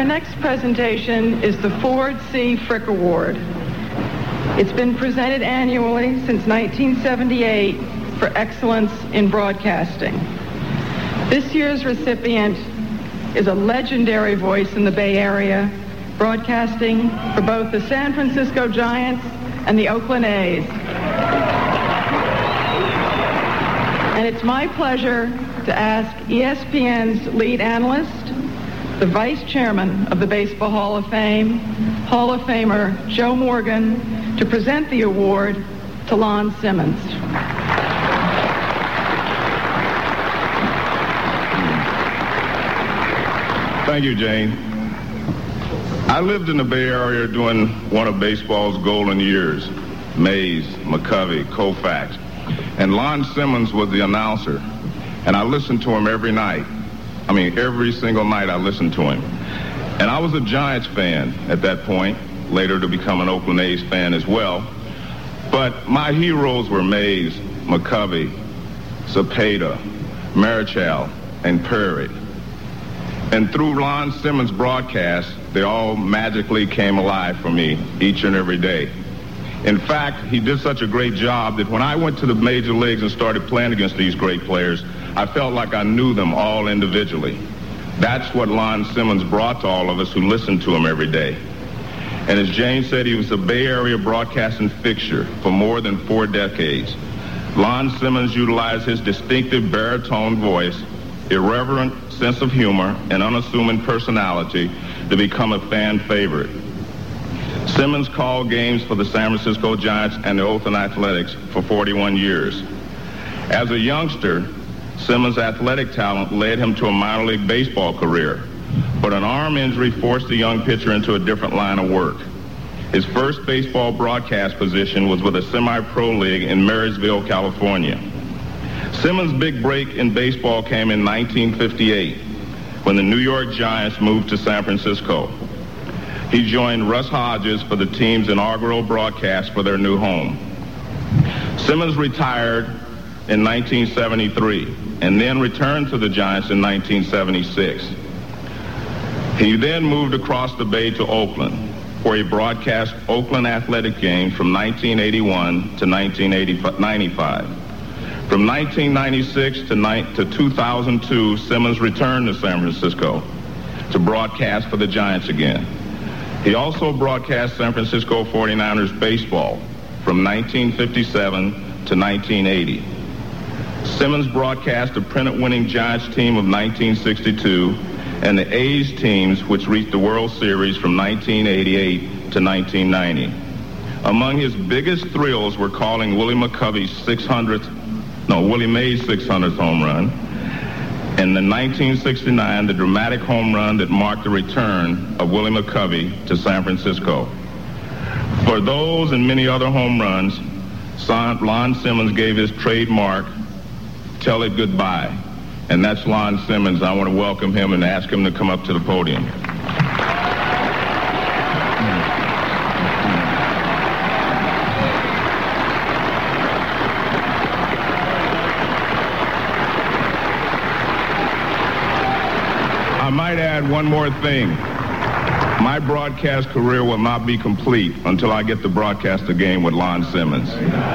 Our next presentation is the Ford C. Frick Award. It's been presented annually since 1978 for excellence in broadcasting. This year's recipient is a legendary voice in the Bay Area, broadcasting for both the San Francisco Giants and the Oakland A's. And it's my pleasure to ask ESPN's lead analyst, the vice chairman of the Baseball Hall of Fame, Hall of Famer Joe Morgan, to present the award to Lon Simmons. Thank you, Jane. I lived in the Bay Area during one of baseball's golden years. Mays, McCovey, Koufax. And Lon Simmons was the announcer. And I listened to him every night. Every single night I listened to him. And I was a Giants fan at that point, later to become an Oakland A's fan as well. But my heroes were Mays, McCovey, Cepeda, Marichal, and Perry. And through Lon Simmons' broadcast, they all magically came alive for me each and every day. In fact, he did such a great job that when I went to the major leagues and started playing against these great players, I felt like I knew them all individually. That's what Lon Simmons brought to all of us who listened to him every day. And as Jane said, he was a Bay Area broadcasting fixture for more than 4 decades. Lon Simmons utilized his distinctive baritone voice, irreverent sense of humor, and unassuming personality to become a fan favorite. Simmons called games for the San Francisco Giants and the Oakland Athletics for 41 years. As a youngster, Simmons' athletic talent led him to a minor league baseball career, but an arm injury forced the young pitcher into a different line of work. His first baseball broadcast position was with a semi-pro league in Marysville, California. Simmons' big break in baseball came in 1958 when the New York Giants moved to San Francisco. He joined Russ Hodges for the team's inaugural broadcast for their new home. Simmons retired in 1973 and then returned to the Giants in 1976. He then moved across the bay to Oakland, where he broadcast Oakland athletic games from 1981 to 1995. From 1996 to 2002, Simmons returned to San Francisco to broadcast for the Giants again. He also broadcast San Francisco 49ers baseball from 1957 to 1980. Simmons broadcast the pennant-winning Giants team of 1962 and the A's teams, which reached the World Series from 1988 to 1990. Among his biggest thrills were calling Willie Mays' 600th home run, and in 1969, the dramatic home run that marked the return of Willie McCovey to San Francisco. For those and many other home runs, Lon Simmons gave his trademark, "Tell it goodbye." And that's Lon Simmons. I want to welcome him and ask him to come up to the podium. I might add one more thing. My broadcast career will not be complete until I get to broadcast a game with Lon Simmons.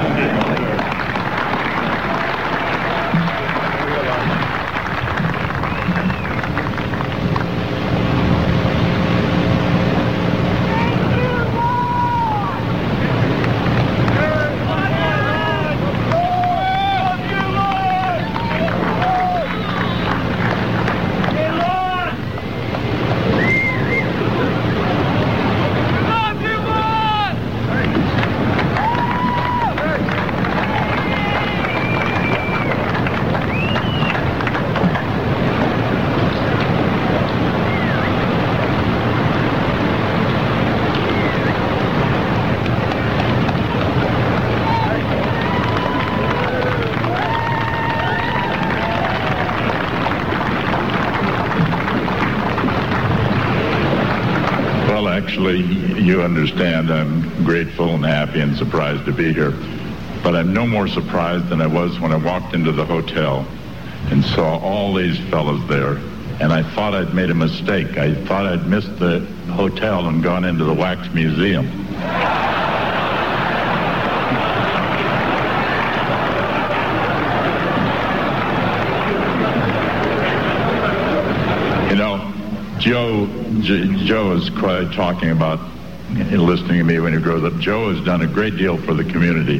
Actually, you understand I'm grateful and happy and surprised to be here. But I'm no more surprised than I was when I walked into the hotel and saw all these fellas there and I thought I'd made a mistake. I thought I'd missed the hotel and gone into the wax museum. You know, Joe is quite talking about listening to me when he grows up. Joe has done a great deal for the community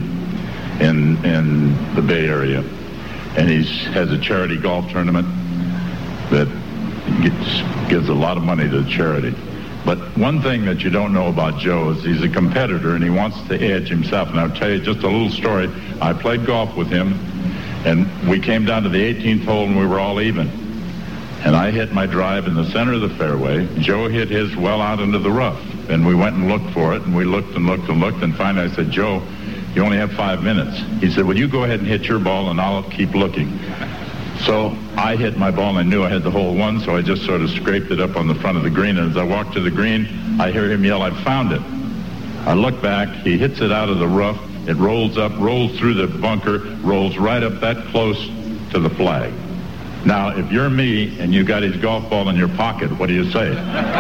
in the Bay Area, and he has a charity golf tournament that gives a lot of money to the charity. But one thing that you don't know about Joe is he's a competitor and he wants to edge himself. And I'll tell you just a little story. I played golf with him, and we came down to the 18th hole and we were all even. And I hit my drive in the center of the fairway. Joe hit his well out into the rough. And we went and looked for it, and we looked and looked and looked, and finally I said, Joe, you only have 5 minutes. He said, well, you go ahead and hit your ball, and I'll keep looking. So I hit my ball, and I knew I had the hole won, so I just sort of scraped it up on the front of the green. And as I walked to the green, I hear him yell, I found it. I look back, he hits it out of the rough, it rolls up, rolls through the bunker, rolls right up that close to the flag. Now, if you're me and you got his golf ball in your pocket, what do you say?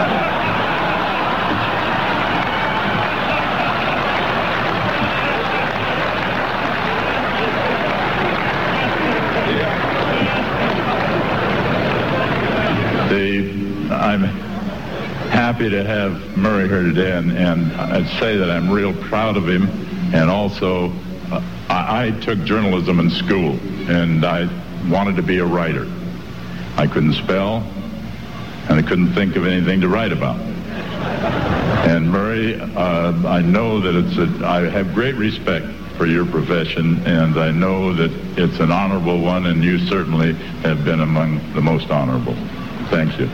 I'm happy to have Murray here today, and I'd say that I'm real proud of him. And also, I took journalism in school, and I wanted to be a writer. I couldn't spell, and I couldn't think of anything to write about. And Murray, I know that I have great respect for your profession, and I know that it's an honorable one, and you certainly have been among the most honorable. Thank you.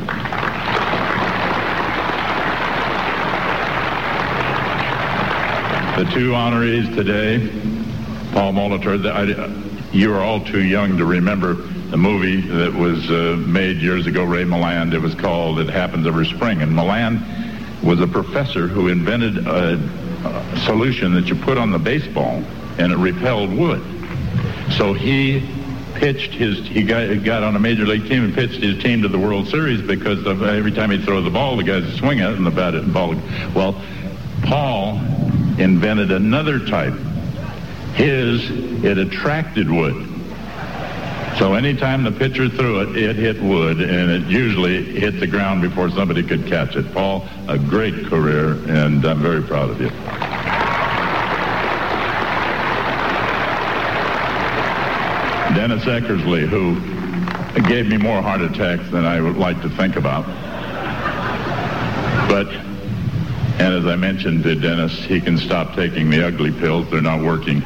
The two honorees today, Paul Molitor, you are all too young to remember the movie that was made years ago, Ray Milland. It was called It Happens Every Spring. And Milland was a professor who invented a solution that you put on the baseball, and it repelled wood. So he got on a major league team and pitched his team to the World Series because of every time he'd throw the ball, the guys would swing at it and the bat and ball. Well, Paul invented another type. It attracted wood. So anytime the pitcher threw it, it hit wood, and it usually hit the ground before somebody could catch it. Paul, a great career, and I'm very proud of you. Dennis Eckersley, who gave me more heart attacks than I would like to think about. And as I mentioned to Dennis, he can stop taking the ugly pills. They're not working.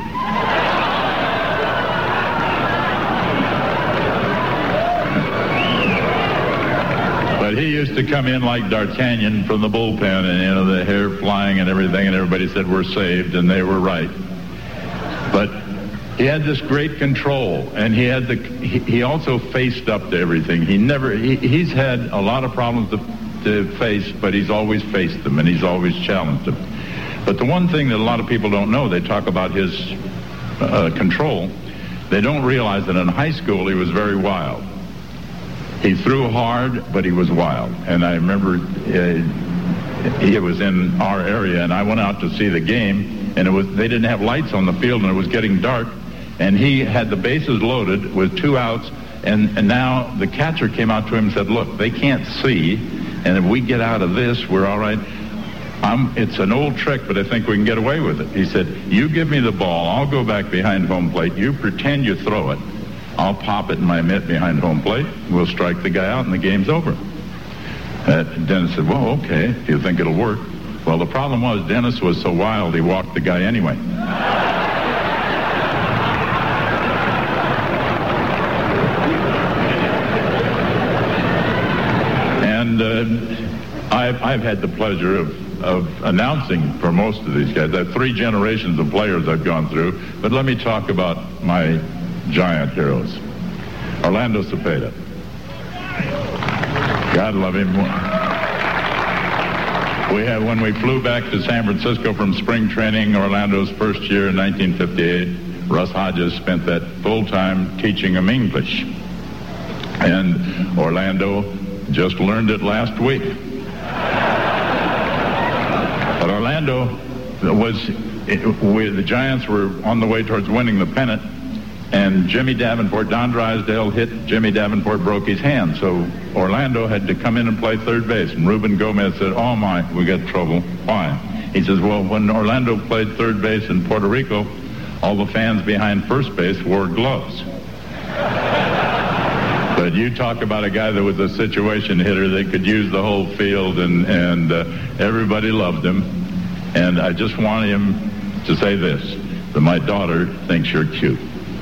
But he used to come in like D'Artagnan from the bullpen, and, the hair flying and everything, and everybody said, we're saved, and they were right. But he had this great control, and he also faced up to everything. He's had a lot of problems to face, but he's always faced them, and he's always challenged them. But the one thing that a lot of people don't know, they talk about his control. They don't realize that in high school he was very wild. He threw hard, but he was wild. And I remember he was in our area, and I went out to see the game, and they didn't have lights on the field, and it was getting dark, and he had the bases loaded with 2 outs, and now the catcher came out to him and said, look, they can't see, and if we get out of this, we're all right. It's an old trick, but I think we can get away with it. He said, you give me the ball, I'll go back behind home plate, you pretend you throw it, I'll pop it in my mitt behind home plate, we'll strike the guy out, and the game's over. Dennis said, well, okay, if you think it'll work. Well, the problem was Dennis was so wild, he walked the guy anyway. I've had the pleasure of announcing for most of these guys. I have 3 generations of players I've gone through, but let me talk about my giant heroes. Orlando Cepeda. God love him. When we flew back to San Francisco from spring training, Orlando's first year in 1958, Russ Hodges spent that full time teaching him English. And Orlando just learned it last week. But Orlando the Giants were on the way towards winning the pennant, and Jimmy Davenport, Don Drysdale hit Jimmy Davenport, broke his hand. So Orlando had to come in and play third base. And Ruben Gomez said, "Oh my, we got trouble." Why? He says, "Well, when Orlando played third base in Puerto Rico, all the fans behind first base wore gloves." But you talk about a guy that was a situation hitter that could use the whole field, and everybody loved him. And I just want him to say this, that my daughter thinks you're cute.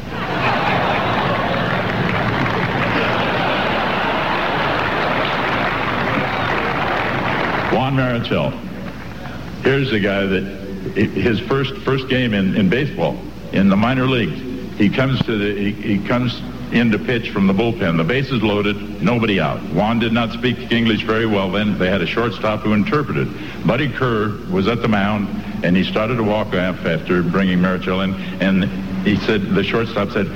Juan Marichal. Here's a guy that his first game in baseball in the minor leagues. He comes in to pitch from the bullpen. The bases loaded, nobody out. Juan did not speak English very well then. They had a shortstop who interpreted. Buddy Kerr was at the mound, and he started to walk off after bringing Marichal in, and he said, the shortstop said,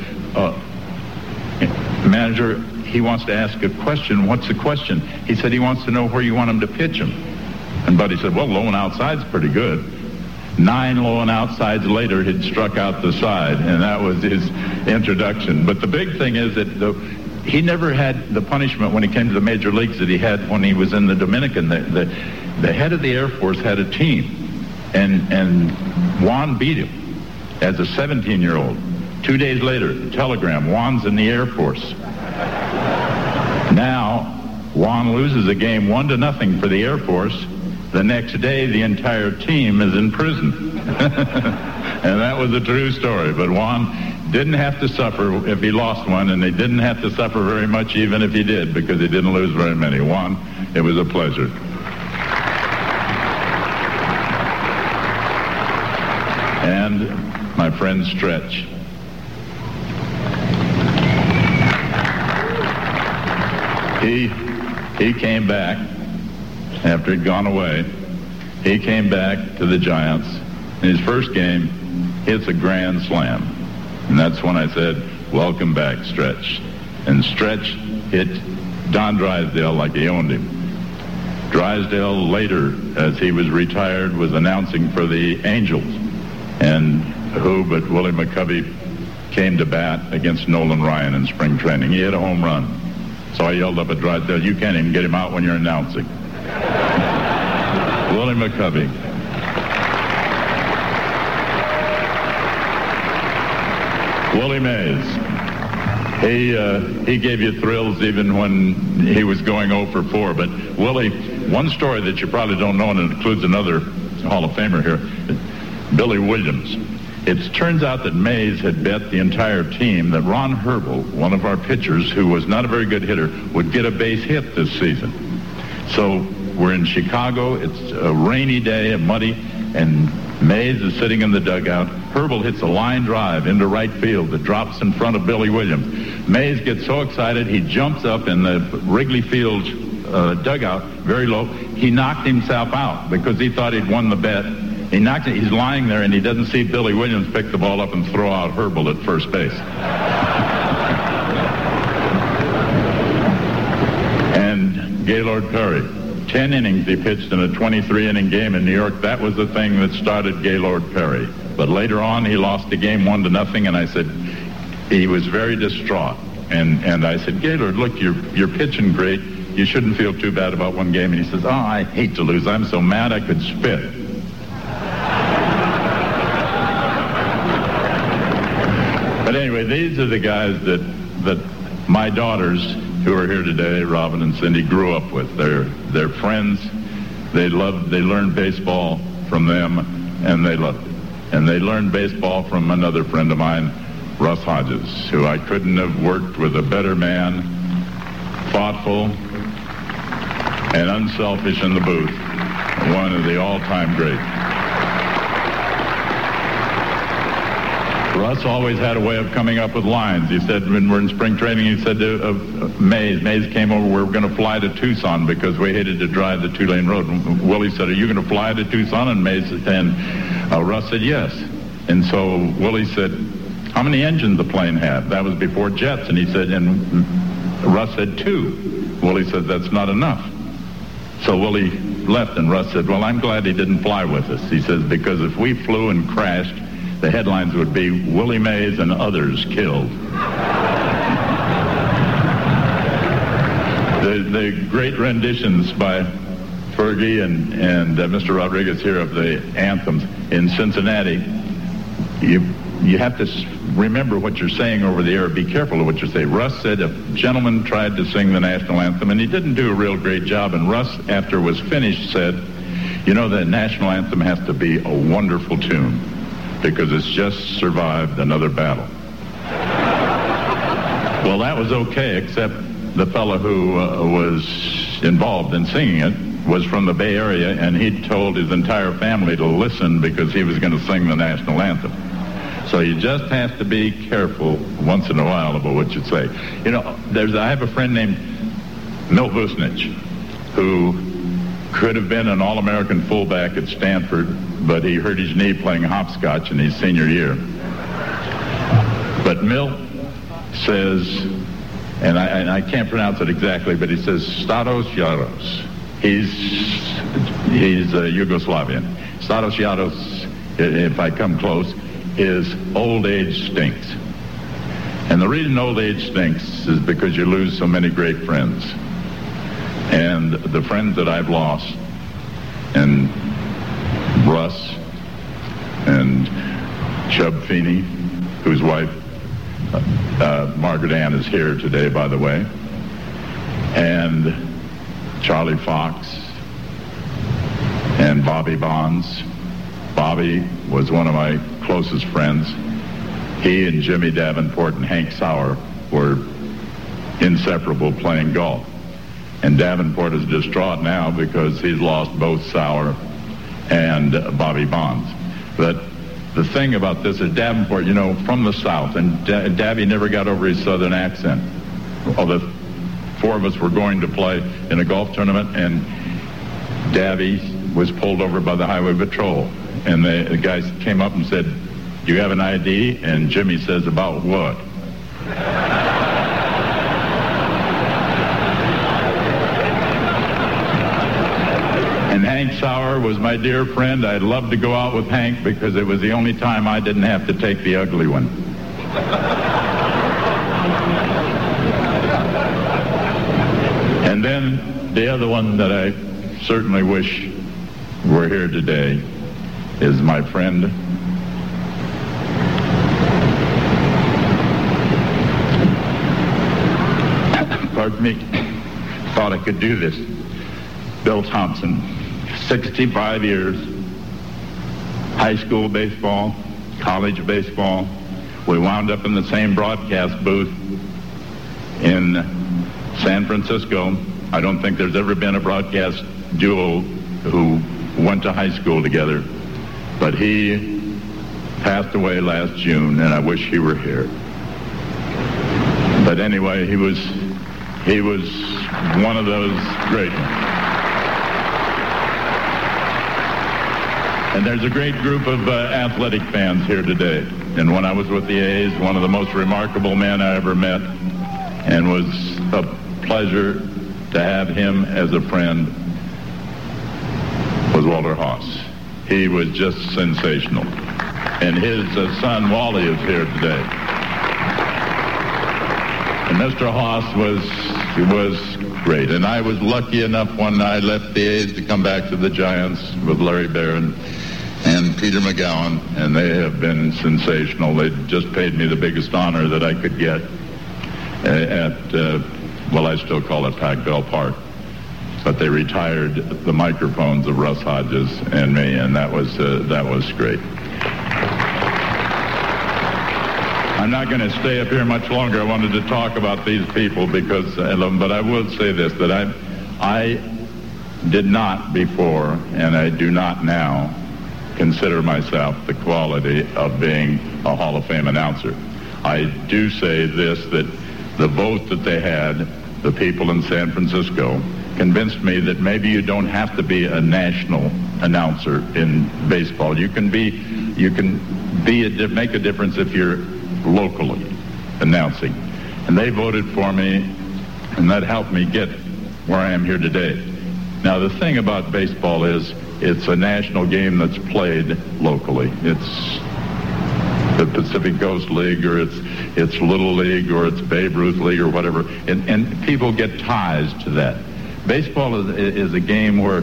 "Manager, he wants to ask a question." "What's the question?" He said, "He wants to know where you want him to pitch him." And Buddy said, "Well, low and outside's pretty good." 9 low and outsides later, he'd struck out the side, and that was his introduction. But the big thing is that he never had the punishment when he came to the major leagues that he had when he was in the Dominican. The head of the Air Force had a team, and Juan beat him as a 17-year-old. 2 days later, telegram, Juan's in the Air Force. Now, Juan loses a game 1-0 for the Air Force. The next day, the entire team is in prison. And that was a true story. But Juan didn't have to suffer if he lost one, and he didn't have to suffer very much even if he did, because he didn't lose very many. Juan, it was a pleasure. And my friend Stretch. He came back after he'd gone away. He came back to the Giants. In his first game, hits a grand slam. And that's when I said, "Welcome back, Stretch." And Stretch hit Don Drysdale like he owned him. Drysdale later, as he was retired, was announcing for the Angels. And who but Willie McCovey came to bat against Nolan Ryan in spring training. He hit a home run. So I yelled up at Drysdale, "You can't even get him out when you're announcing." Willie McCovey. Willie Mays. He gave you thrills even when he was going 0 for 4. But Willie, one story that you probably don't know, and it includes another Hall of Famer here, Billy Williams. It turns out that Mays had bet the entire team that Ron Herbel, one of our pitchers who was not a very good hitter, would get a base hit this season. So we're in Chicago. It's a rainy day, a muddy, and Mays is sitting in the dugout. Herbel hits a line drive into right field that drops in front of Billy Williams. Mays gets so excited, he jumps up in the Wrigley Field dugout very low. He knocked himself out because he thought he'd won the bet. He knocked it. He's lying there, and he doesn't see Billy Williams pick the ball up and throw out Herbel at first base. And Gaylord Perry. 10 innings he pitched in a 23-inning game in New York. That was the thing that started Gaylord Perry. But later on, he lost the game 1-0, and I said, he was very distraught. And I said, "Gaylord, look, you're pitching great. You shouldn't feel too bad about one game." And he says, "Oh, I hate to lose. I'm so mad I could spit." But anyway, these are the guys that my daughters, who are here today, Robin and Cindy, grew up with. They're friends. They learned baseball from them, and they loved it. And they learned baseball from another friend of mine, Russ Hodges, who I couldn't have worked with a better man, thoughtful and unselfish in the booth, one of the all-time greats. Russ always had a way of coming up with lines. He said, when we're in spring training, he said to Mays came over, "We're going to fly to Tucson because we hated to drive the 2-lane road." And Willie said, "Are you going to fly to Tucson?" And Russ said, "Yes." And so Willie said, "How many engines the plane had?" That was before jets. And he said, and Russ said 2. Willie said, that's not enough. So Willie left, and Russ said, well, I'm glad he didn't fly with us. He says, because if we flew and crashed, the headlines would be Willie Mays and others killed. The great renditions by Fergie and Mr. Rodriguez here of the anthems in Cincinnati, you have to remember what you're saying over the air. Be careful of what you say. Russ said a gentleman tried to sing the national anthem, and he didn't do a real great job. And Russ, after it was finished, said, you know, the national anthem has to be a wonderful tune because it's just survived another battle. Well, that was okay, except the fellow who was involved in singing it was from the Bay Area, and he told his entire family to listen because he was going to sing the national anthem. So you just have to be careful once in a while about what you say. You know, I have a friend named Milt Vucinic, who could have been an All-American fullback at Stanford, but he hurt his knee playing hopscotch in his senior year. But Milt says, and I can't pronounce it exactly, but he says Staros Yaros. He's Yugoslavian. Staros Yaros, if I come close, is old age stinks. And the reason old age stinks is because you lose so many great friends. And the friends that I've lost, and Russ, and Chub Feeney, whose wife, Margaret Ann, is here today, by the way, and Charlie Fox, and Bobby Bonds. Bobby was one of my closest friends. He and Jimmy Davenport and Hank Sauer were inseparable playing golf. And Davenport is distraught now because he's lost both Sauer and Bobby Bonds. But the thing about this is Davenport, you know, from the South, and Davy never got over his Southern accent. All the 4 of us were going to play in a golf tournament, and Davy was pulled over by the Highway Patrol. And the guys came up and said, do you have an ID? And Jimmy says, about what? And Hank Sauer was my dear friend. I'd love to go out with Hank because it was the only time I didn't have to take the ugly one. And then the other one that I certainly wish were here today is my friend pardon me, thought I could do this. Bill Thompson, 65 years, high school baseball, college baseball. We wound up in the same broadcast booth in San Francisco. I don't think there's ever been a broadcast duo who went to high school together. But he passed away last June, and I wish he were here. But anyway, he was one of those great ones. And there's a great group of athletic fans here today. And when I was with the A's, one of the most remarkable men I ever met, and was a pleasure to have him as a friend, was Walter Haas. He was just sensational. And his son, Wally, is here today. And Mr. Haas was great. And I was lucky enough when I left the A's to come back to the Giants with Larry Barron and Peter McGowan, and they have been sensational. They just paid me the biggest honor that I could get at, well, I still call it Pac Bell Park. But they retired the microphones of Russ Hodges and me, and that was great. I'm not going to stay up here much longer. I wanted to talk about these people because I love them, but I will say this, that I did not before, and I do not now, consider myself the quality of being a Hall of Fame announcer. I do say this, that the vote that they had, the people in San Francisco, convinced me that maybe you don't have to be a national announcer in baseball. You can make a difference if you're locally announcing. And they voted for me And that helped me get where I am here today. Now, the thing about baseball is it's a national game that's played locally. It's the Pacific Coast League, or it's Little League, or it's Babe Ruth League, or whatever. And people get ties to that. Baseball is a game where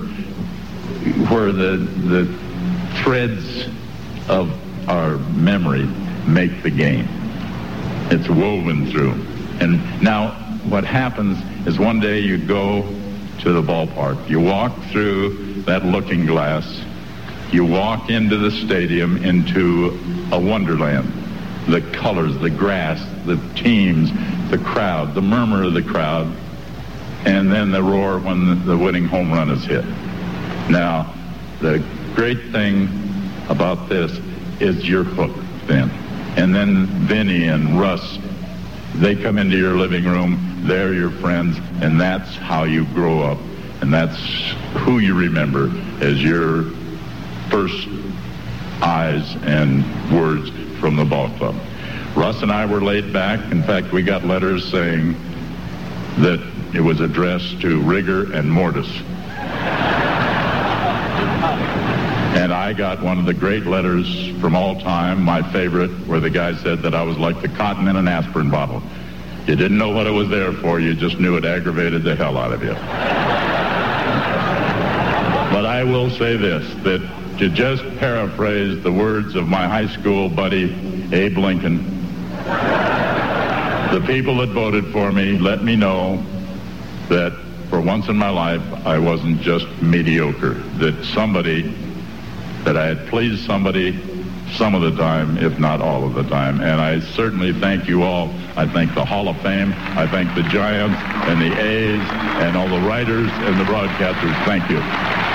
the threads of our memory make the game. It's woven through. And now what happens is one day you go to the ballpark. You walk through that looking glass. You walk into the stadium, into a wonderland. The colors, the grass, the teams, the crowd, the murmur of the crowd, and then the roar when the winning home run is hit. Now, the great thing about this is you're hooked then. And then Vinny and Russ, they come into your living room, they're your friends, and that's how you grow up. And that's who you remember as your first eyes and words from the ball club. Russ and I were laid back. In fact, we got letters saying that it was addressed to rigor and mortis. And I got one of the great letters from all time, my favorite, where the guy said that I was like the cotton in an aspirin bottle. You didn't know what it was there for, you just knew it aggravated the hell out of you. But I will say this, that to just paraphrase the words of my high school buddy, Abe Lincoln, the people that voted for me let me know that for once in my life, I wasn't just mediocre, that I had pleased somebody some of the time, if not all of the time. And I certainly thank you all. I thank the Hall of Fame. I thank the Giants and the A's and all the writers and the broadcasters. Thank you.